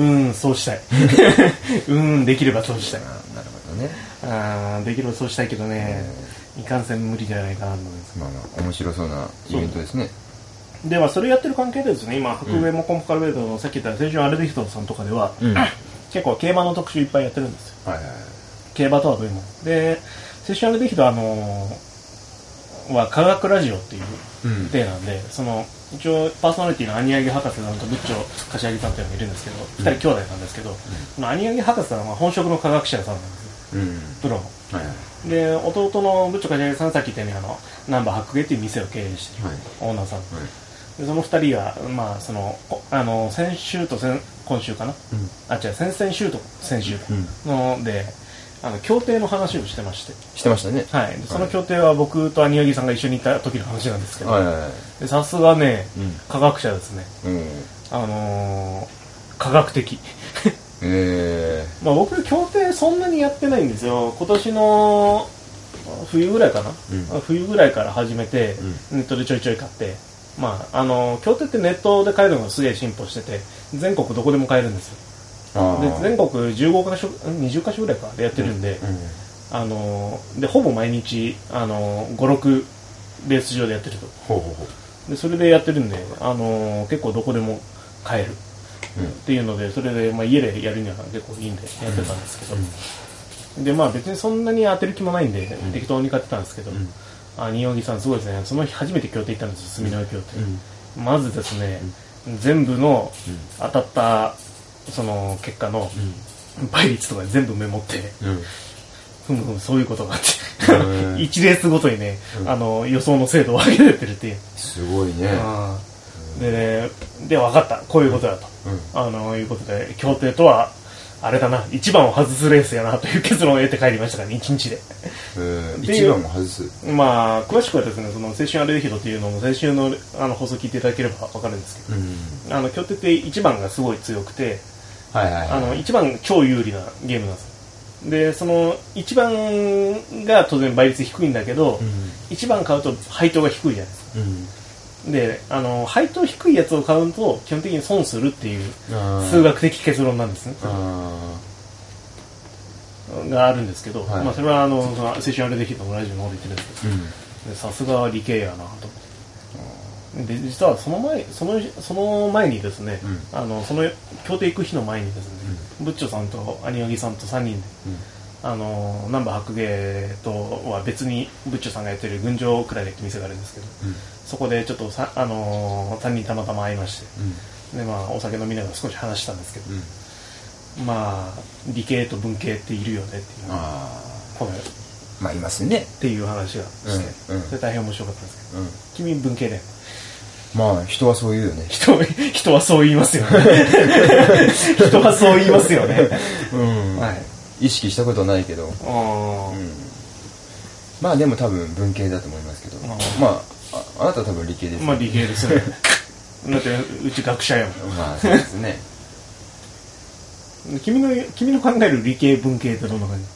うん、そうしたいうんできればそうしたい。 あなるほどね。 あできればそうしたいけどね、いかんせん無理じゃないかなと思います。 まあまあ面白そうなイベントですね。 ではそれやってる関係でですね、今白上モコモコカルベードのさっき言った先週アルデヒトさんとかでは、うん、結構競馬の特集いっぱいやってるんですよ、はいはいはい、競馬とはどういうもので、先週アルデヒトはあのー、は科学ラジオっていう体なんで、うん、その一応パーソナリティのアニヤギ博士さんとブッチョ柏木さんっていうのがいるんですけど、うん、ふたり兄弟なんですけど、うん、そのアニヤギ博士さんは本職の科学者さんなんですよ、うん、プロの、はいはい、で弟のブッチョ柏木さんさっき言ったようにあのナンバー白芸っていう店を経営している、はい、オーナーさん、はい、でそのふたりが、まあ、そのあの先週と先今週かな、うん、あ違う先々週と先週の、うん、であの協定の話をしてましてしてましたね、 はい、でその協定は僕とアニヤギさんが一緒にいた時の話なんですけど、さすがね、うん、科学者ですね、うん、あのー、科学的えーまあ、僕協定そんなにやってないんですよ。今年の冬ぐらいかな、うん、冬ぐらいから始めて、うん、ネットでちょいちょい買って、まあ、あの協定ってネットで買えるのがすげえ進歩してて全国どこでも買えるんですよ。で全国じゅうごかしょにじゅっかしょぐらいかでやってるんで、うんうん、あのでほぼ毎日あのごろくレース場でやってるとほうほうほうでそれでやってるんであの結構どこでも買える、うん、っていうのでそれで、まあ、家でやるには結構いいんでやってたんですけど、うん、でまあ別にそんなに当てる気もないんで、うん、適当に買ってたんですけど、うん、あ新荻さんすごいですね。その日初めて協定行ったんですよ、住之江協定、うん、まずですね、うん、全部の当たったその結果の倍率とか全部メモって、うんふむふむそういうことがあっていちレースごとにね、うん、あの予想の精度を上げられてるっていうすごいね。あでねで分かったこういうことだと、うん、あのいうことで協定とはあれだないちばんを外すレースやなという結論を得て帰りましたからねいちにちで、 えー、いちばんを外すまあ詳しくはですねその青春アルデヒドというのも先週のあの放送聞いていただければ分かるんですけど、うん、あの協定っていちばんがすごい強くて、はいはいはい、あのいちばん超有利なゲームなんです。でそのいちばんが当然倍率低いんだけど、うん、いちばん買うと配当が低いじゃないですか、うん、であの配当低いやつを買うと基本的に損するっていう数学的結論なんですねがあるんですけど、はいまあ、それはあのその青春アルデヒドのラジオの方で言ってるんですけどさすが理系やなと思ってで実はその前そのその前にですね、うん、あのその協定行く日の前にですね、うん、ブッチョさんとアニヤギさんとさんにんで、うん、あのナンバー白芸とは別にブッチョさんがやってる群青クライレって店があるんですけど、うん、そこでちょっとさ、あのー、さんにんたまたま会いまして、うん、でまあお酒飲みながら少し話したんですけど、 まあ理系と文系っているよねっていうあこのまあいますねっていう話がして、うんうん、それ大変面白かったんですけど、うん、君文系だよね。 まあ人はそう言うよね。 人人はそう言いますよね。人はそう言いますよね。 うん、はい、意識したことないけど、あ、うん、まあでも多分文系だと思いますけど、あまあ あ, あなたは多分理系ですよね。 まあ理系ですね。だってうち学者やもん。 まあそうですね。 君の君の考える理系文系ってどんな感じ？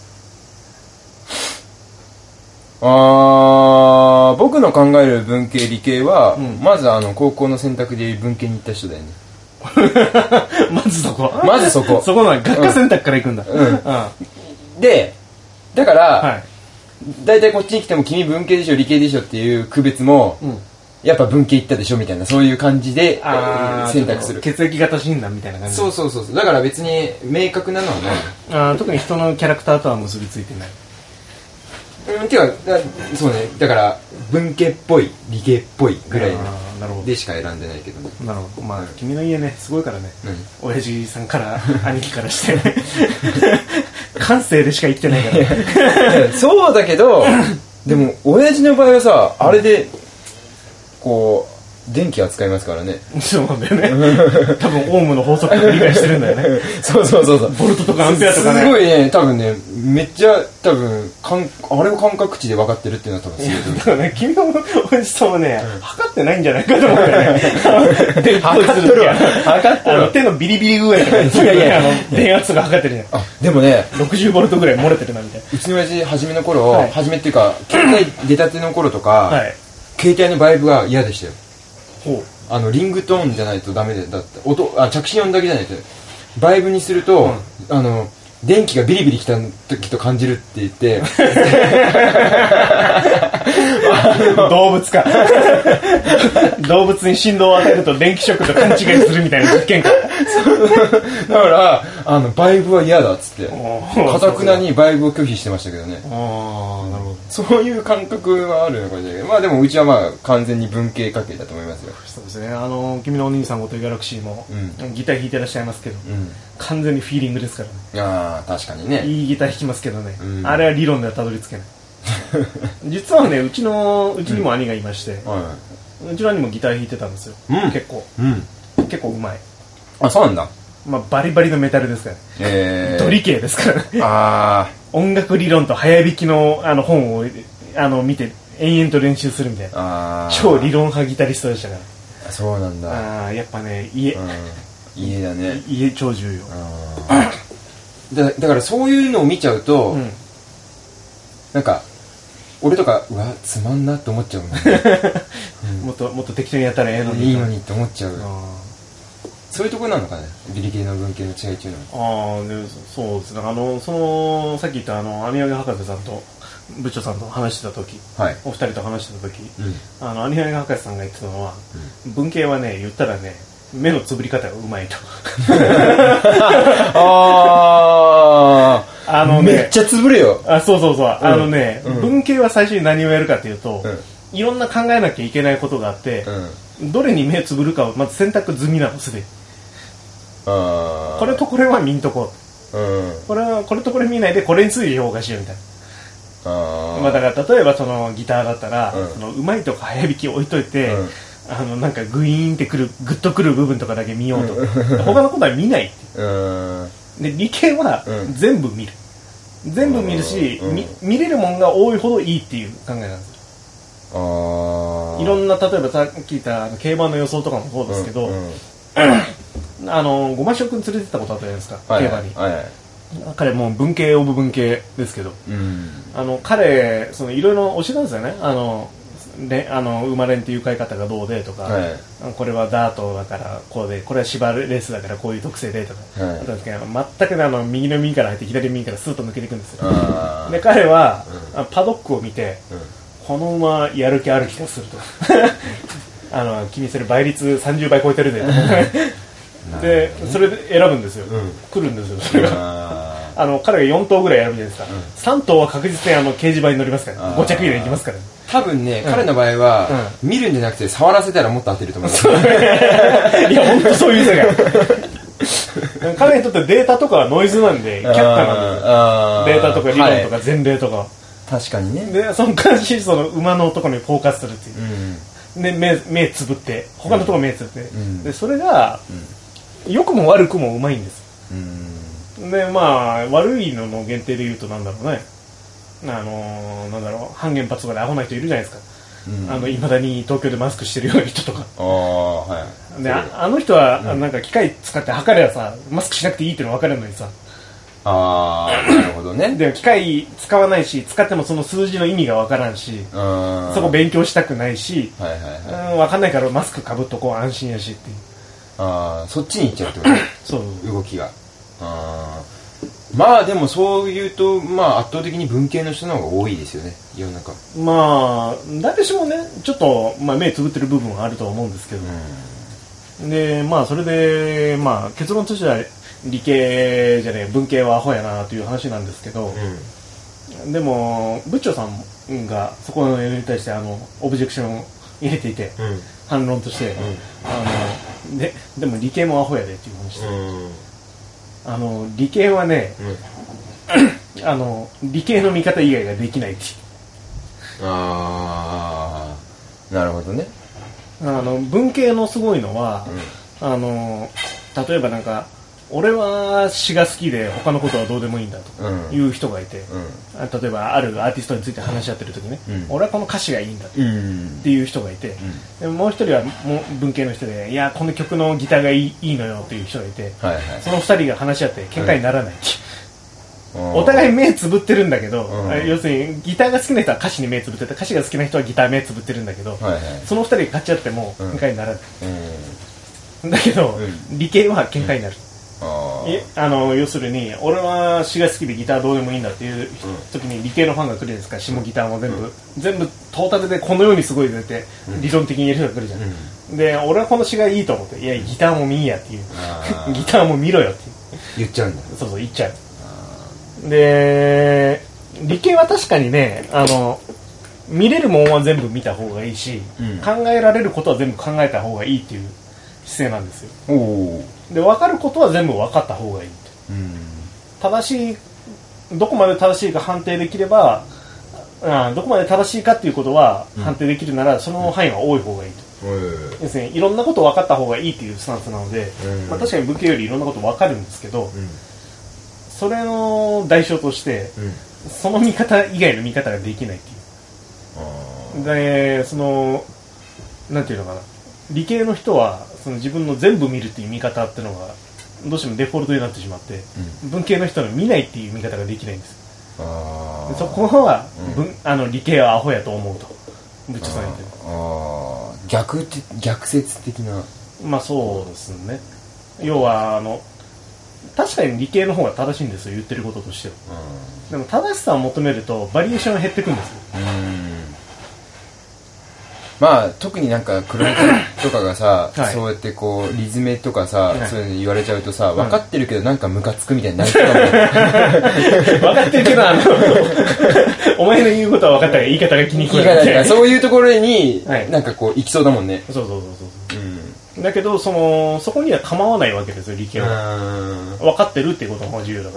あ僕の考える文系理系は、うん、まずあの高校の選択で文系に行った人だよね。 まずそこまずそこそこの学科選択から行くんだ、うんうん、 でだから、はい、だいたいこっちに来ても君文系でしょ理系でしょっていう区別も、うん、やっぱ文系行ったでしょみたいなそういう感じで選択する。 血液型診断みたいな感じ。 そうそうそうだから別に明確なのはないあ特に人のキャラクターとは結びついてない。 うん、てかだそうねだから文系っぽい理系っぽいぐらいでしか選んでないけどね。 なるほど。まあ、うん、君の家ねすごいからね、うん、親父さんから兄貴からして感性でしか言ってないからそうだけどでも親父の場合はさあれでこう電気扱いますからね。 そうなんだよね。多分オームの法則を理解してるんだよね。 そうそうそうそう。 ボルトとかアンペアとかね。 すごいね、多分ね、めっちゃ多分かんあれを感覚値で分かってるっていうのは多分すごい。 だからね、君のおじさんはね、うん、測ってないんじゃないかと思うんだよね。電気測ってるわ。測ってるわ。 手のビリビリ具合とか、いやいやあの電圧が測ってるじゃん。 あ、でもね、 ろくじゅうボルトぐらい漏れてるなみたいな。 うちの親父初めの頃、はい、初めっていうか携帯出たての頃とか、はい、携帯のバイブが嫌でしたよ。ほう。あのリングトーンじゃないとダメでだって音あ着信音だけじゃないとバイブにすると、うん、あの電気がビリビリ来た時と感じるって言って動物か動物に振動を与えると電気ショックと勘違いするみたいな実験かだからあのバイブは嫌だっつってかたくなにバイブを拒否してましたけどね。ああなるほど。そういう感覚はあるのかもしれないけどまあでもうちはまあ完全に文系家系だと思いますよ。 そうですね。あの君のお兄さんごとギャラクシーも、うん、ギター弾いてらっしゃいますけど、うん、完全にフィーリングですからね。 ああ確かにね。 いいギター弾きますけどね、うん、あれは理論ではたどり着けない実はねうちのうちにも兄がいまして、うんはい、うちの兄もギター弾いてたんですよ、うん、結構、うん、結構うまい。 あそうなんだ。 まあバリバリのメタルですからね、えー、ドリ系ですからねあ音楽理論と早弾きのあの本をあの見て延々と練習するみたいな超理論派ギタリストでしたから。 そうなんだ。 あやっぱね家、うん、 家だね。 家超重要だ, だからそういうのを見ちゃうと、うん、なんか俺とかうわつまんなって思っちゃうもんね、 うん、もっともっと適当にやったらええのにいいのにって思っちゃう。そういうところなのかね理系の文系の違いっていうのは。 ああでそうですね。あのそのさっき言ったあの網上博士さんと部長さんと話してた時、はい、お二人と話してた時、うん、あの網上博士さんが言ってたのは、うん、文系はね言ったらね目のつぶり方がうまいとああのねめっちゃつぶるよ。 あそうそうそう、うん、あのね、うん、文系は最初に何をやるかというと、うん、いろんな考えなきゃいけないことがあって、うん、どれに目つぶるかをまず選択済みなのすでに。あこれとこれは見んとこう、うん、これはこれとこれ見ないでこれについて評価しようみたいな。あまあだから例えばそのギターだったら、うん、そのうまいとか早弾き置いといて、うんあのなんかグイーンってくるグッとくる部分とかだけ見ようと他のことは見ないってで理系は全部見る、うん、全部見るし、うん、見, 見れるもんが多いほどいいっていう考えなんですよ。あいろんな例えばさっき言ったあの競馬の予想とかもそうですけど、うんうん、あのごましょくん連れてったことあったじゃないですか、はい、競馬に、はいはい、彼もう文系オブ文系ですけど、うん、あの彼そのいろいろ教えたんですよね。あのであの馬連っていう買い方がどうでとか、はい、これはダートだからこうでこれは芝レースだからこういう特性でとか、はい、あったんですけど全く、ね、あの右の右から入って左の右からスーッと抜けていくんですよ。で彼は、うん、パドックを見て、うん、この馬やる気ある気がするとあの気にする倍率さんじゅうばい超えてるでとでそれで選ぶんですよ、うん、来るんですよそれがあの彼がよん頭ぐらいやるじゃないですか、うん、さん頭は確実にあの掲示板に乗りますからご着以内いきますから、ね、 多分ね、うん、彼の場合は、うん、見るんじゃなくて触らせたらもっと当てると思ういや本当そういう世界彼にとってデータとかはノイズなんで却下なんですよ。データとか理論とか前例とか、はい、 確かにね。 でその監視その馬のところにフォーカスするっていう、うん、で 目, 目つぶって他のところ目つぶって、うん、でそれが、うん、良くも悪くもうまいんです、うん、でまあ悪いのの限定で言うとなんだろうね、あのー、なんだろう半原発とかでアホな人いるじゃないですか、うん、あの未だに東京でマスクしてるような人とか、あ、はい、で あ, あの人は、うん、なんか機械使って測ればさマスクしなくていいっていうの分かるのにさ、 あー、なるほどね。 で機械使わないし使ってもその数字の意味が分からんし、そこ勉強したくないし、はいはいはい、うん、分かんないからマスクかぶっとこう安心やしっていう、 あ、そっちに行っちゃうってことね。そう動きが、あ、まあでもそう言うと、まあ、圧倒的に文系の人の方が多いですよね世の中。 まあ誰しもねちょっと、まあ、目つぶってる部分はあるとは思うんですけど、うん、でまあそれで、まあ、結論としては理系じゃねえ文系はアホやなという話なんですけど、うん、でも部長さんがそこに対してあのオブジェクションを入れていて、うん、反論として、うん、あの で, でも理系もアホやでっていう話で、うん、あの理系はね、うん、あの理系の見方以外ができないって。 ああ、なるほどね。 あの文系のすごいのは、うん、あの例えばなんか俺は詩が好きで他のことはどうでもいいんだという人がいて、うん、例えばあるアーティストについて話し合ってる時ね、うん、俺はこの歌詞がいいんだっていう人がいて、うん、でももう一人はもう文系の人でいやこの曲のギターがいい、いいのよっていう人がいて、はいはい、その二人が話し合って喧嘩にならない、うん、お互い目つぶってるんだけど、うん、要するにギターが好きな人は歌詞に目つぶってて歌詞が好きな人はギター目つぶってるんだけど、はいはい、その二人が勝ち合っても喧嘩にならない、うん、だけど、うん、理系は喧嘩になる、うん、あの要するに俺は詩が好きでギターどうでもいいんだっていう時に理系のファンが来るじゃないですか。詩もギターも全部、うん、全部トータルでこのようにすごい出て、うん、理論的に言える人が来るじゃん、うん、で俺はこの詩がいいと思っていやギターも見んやっていうギターも見ろよって言っちゃうんだ。 そうそう言っちゃう。で理系は確かにねあの見れるもんは全部見た方がいいし、うん、考えられることは全部考えた方がいいっていう姿勢なんですよ。おで分かることは全部分かった方がいい、うん、正しいどこまで正しいか判定できればあどこまで正しいかっていうことは判定できるなら、うん、その範囲は多い方がいいと、うん、要するにいろんなこと分かった方がいいっていうスタンスなので、うんまあ、確かに文系よりいろんなこと分かるんですけど、うん、それの代償として、うん、その見方以外の見方ができないっていう、でそのなんていうのかな理系の人はその自分の全部見るっていう見方っていうのがどうしてもデフォルトになってしまって、うん、文系の人の見ないっていう見方ができないんです。あでそこは、うん、あの理系はアホやと思うと部長さん言ってる。 ああ逆逆説的な。 まあそうですね。要はあの確かに理系の方が正しいんですよ言ってることとしては。でも正しさを求めるとバリエーションが減ってくんですよ。うんまあ特になんか黒人とかがさ、はい、そうやってこうリズメとかさ、はい、そういうの言われちゃうとさ、分かってるけどなんかムカつくみたいになるかも分かってるけどあのお前の言うことは分かったが言い方が気に食わないそういうところに、はい、なんかこう行きそうだもんね。 そうそうそうそう、うん、だけどそのそこには構わないわけですよ理系は。分かってるっていうことが重要だから。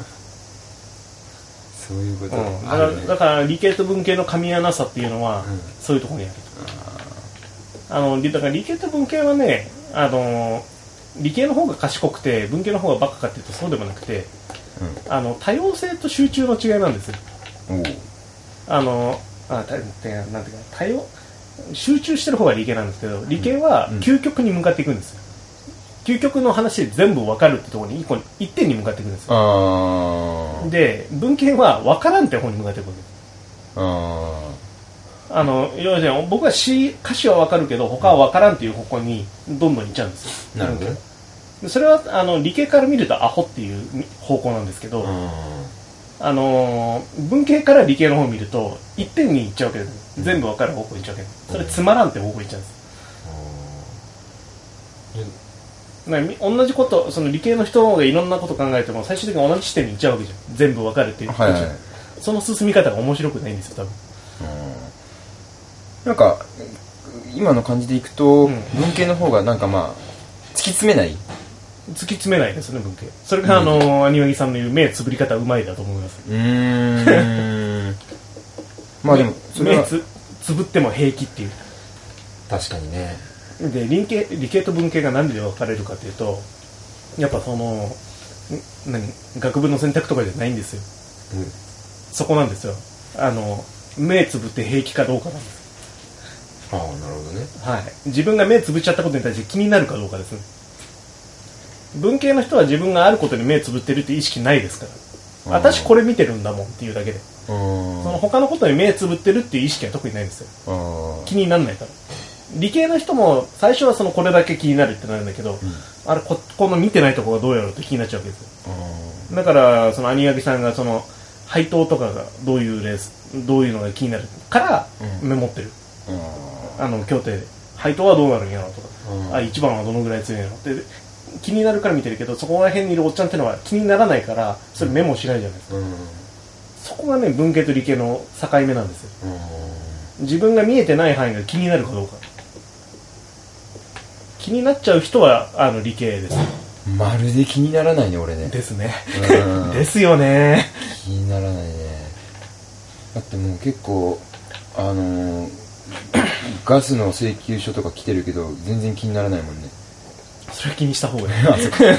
そういうこと、 うんだからね、だから理系と文系の噛み合わなさっていうのは、うん、そういうところにある。あのだから理系と文系はねあの理系の方が賢くて文系の方がバカかっていうとそうでもなくて、うん、あの多様性と集中の違いなんですよ。あのあたなんていうか多様集中してる方が理系なんですけど理系は究極に向かっていくんですよ。究極の話で全部分かるってところに一個一点に向かっていくんですよ。あで文系は分からんって方に向かっていくんです。ああの要するに僕は詩歌詞は分かるけど他は分からんっていう方向にどんどん行っちゃうんですよ。なるほど、ね、それはあの理系から見るとアホっていう方向なんですけどあの文系から理系の方を見ると一点に行っちゃうけど全部分かる方向に行っちゃうけどそれつまらんって方向に行っちゃうんです。同じことその理系の人がいろんなこと考えても最終的に同じ視点に行っちゃうわけじゃん全部分かるっていう、はいはい、その進み方が面白くないんですよ多分。 なんか今の感じでいくと、うん、文系の方がなんかまあ突き詰めない突き詰めないですね、文系。それが、あのー、アニワギさんの言う目つぶり方うまいだと思います。 うーんまあでもそれは目 つ, つぶっても平気っていう。 確かにね。 で理系理系と文系が何で分かれるかというと、やっぱその何学部の選択とかじゃないんですよ、うん、そこなんですよ。あの目つぶって平気かどうかなんです。 ああ、なるほどね。 はい、自分が目つぶっちゃったことに対して気になるかどうかですね。文系の人は自分があることに目つぶってるって意識ないですから、私これ見てるんだもんっていうだけで、その他のことに目つぶってるっていう意識は特にないんですよ。気にならないから。理系の人も最初はそのこれだけ気になるってなるんだけど、うん、あれ こ, この見てないところがどうやろうって気になっちゃうわけですよ。だからそのアニワギさんがその配当とかがどういうレースどういうのが気になるからメモってる、うん、あの協定で配当はどうなるんやろとか、うん、あいちばんはどのぐらい強いのって気になるから見てるけど、そこら辺にいるおっちゃんってのは気にならないからそれメモしないじゃないですか、うん、そこがね文系と理系の境目なんですよ、うん、自分が見えてない範囲が気になるかどうか。気になっちゃう人はあの理系です。 まるで気にならないね俺ね。 ですねですよね。 気にならないね。だってもう結構あのー、ガスの請求書とか来てるけど全然気にならないもんね。 それは気にした方がいいい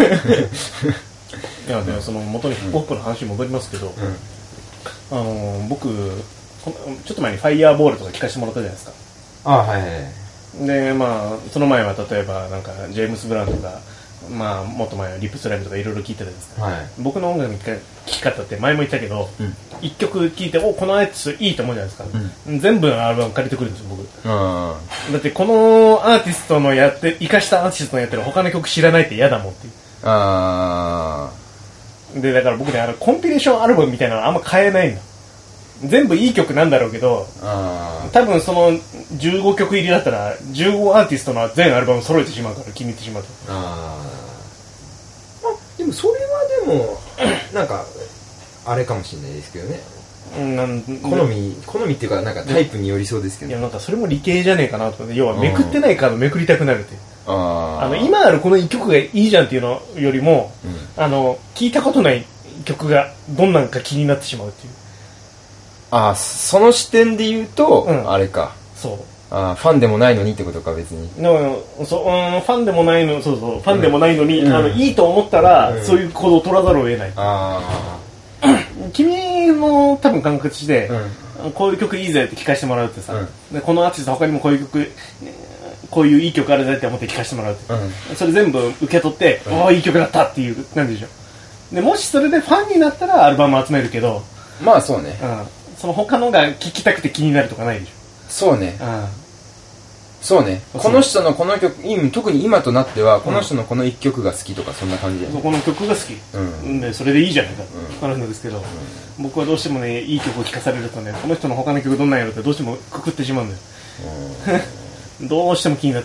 やでもその元にヒップホップの話に戻りますけど、うん、あのー、僕ちょっと前にファイヤーボールとか聞かせてもらったじゃないですか。 ああ、はいはい。 でまあその前は例えばなんかジェームス・ブラウンとか、まあもっと前はリップスライムとかいろいろ聞いてたじゃないですか、はい、僕の音楽の聴き方って前も言ったけど、うん、いっきょく聴いておこのアーティストいいと思うじゃないですか、うん、全部のアルバム借りてくるんですよ僕。あだってこのアーティストのやって生かしたアーティストのやってる他の曲知らないって嫌だもんっていう。あでだから僕ねあのコンピレーションアルバムみたいなのあんま買えないんだ。全部いい曲なんだろうけど、あ多分そのじゅうごきょく入りだったらじゅうごアーティストの全アルバム揃えてしまうから気に入ってしまうと。ああでもそれはでもなんかあれかもしれないですけどね、なん好み好みっていうかなんかタイプによりそうですけど、 いやなんかそれも理系じゃねえかなとか、要はめくってないカードめくりたくなるっていう、ああの今あるこのいっきょくがいいじゃんっていうのよりも、うん、あの聞いたことない曲がどんなんか気になってしまうっていう。 ああその視点で言うと、うん、あれかそうあファンでもないのにってことか別に。 でもそ、うん、ファンでもないのそうそうファンでもないのに、うん、あのいいと思ったら、うん、そういう行動を取らざるを得ない。あ君も多分感覚して、うん、こういう曲いいぜって聞かせてもらうってさ、うん、でこのアーティスト他にもこういう曲こういういい曲あるぜって思って聞かせてもらうって、うん、それ全部受け取って、うん、おーいい曲だったっていうなんでしょ。でもしそれでファンになったらアルバム集めるけど、 まあそうね、 うんその他のが聴きたくて気になるとかないでしょ。 そうね、うん、そうねこの人のこの曲特に今となってはこの人のこのいっきょくが好きとかそんな感じで、ね、 この曲が好き、うん、でそれでいいじゃないかってなるんですけど、うん、僕はどうしてもねいい曲を聴かされるとねこの人の他の曲どんなんやろってどうしてもくくってしまうんだよ、うん、どうしても気になって。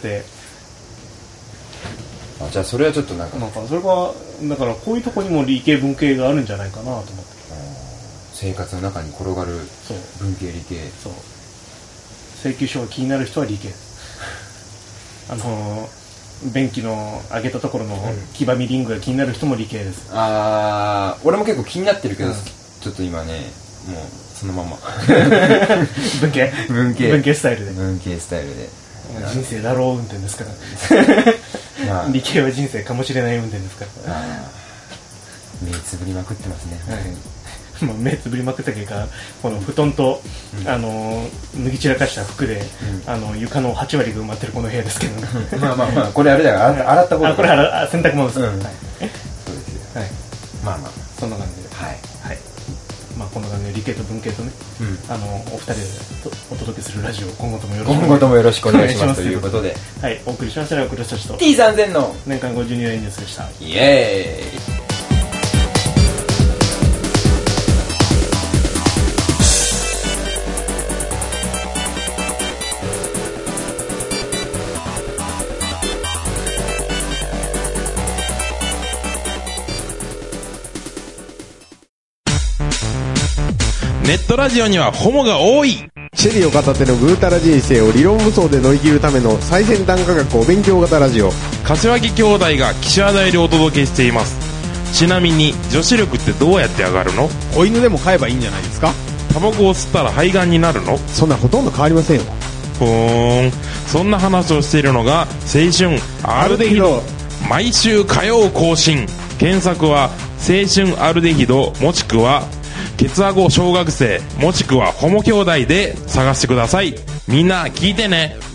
あじゃあそれはちょっとなんかなんかそれはだからこういうとこにも理系文系があるんじゃないかなと思って。 生活の中に転がる文系理系。そう請求書が気になる人は理系あの便器の上げたところの黄ばみリングが気になる人も理系です、 うん、ああ俺も結構気になってるけど、うん、ちょっと今ねもうそのまま文系文系文系スタイルで文系スタイルで人生だろう運転ですから理系は人生かもしれない運転ですから目つぶりまくってますね、はい目つぶりまくった結果この布団と、うん、あの脱ぎ散らかした服で、うん、あの床のはちわりが埋まってるこの部屋ですけど、ね、 まあまあまあこれあれだよ洗ったことあこれ洗洗濯物です、うんはい、そうですよ、はい、まあまあそんな感じではい、はいまあ、こんな感じで理系と文系とね、うん、あのお二人でお届けするラジオ今後ともよろしく今後ともよろしくお願いしますということではいお送りしましたのは黒崎と T さんぜんの年間ごじゅうにねんニュースでした。 イエーイ。 ネットラジオにはホモが多い。 シェリーを片手のぐうたら人生を理論武装で乗り切るための最先端科学お勉強型ラジオ。 柏木兄弟が岸和田よりお届けしています。ちなみに女子力ってどうやって上がるの？ 子犬でも飼えばいいんじゃないですか？ タバコを吸ったら肺がんになるの？ そんなほとんど変わりませんよ。 ふーん、そんな話をしているのが青春アルデヒド。毎週火曜更新。検索は青春アルデヒドもしくはケツアゴ小学生もしくはホモ兄弟で探してください。みんな聞いてね。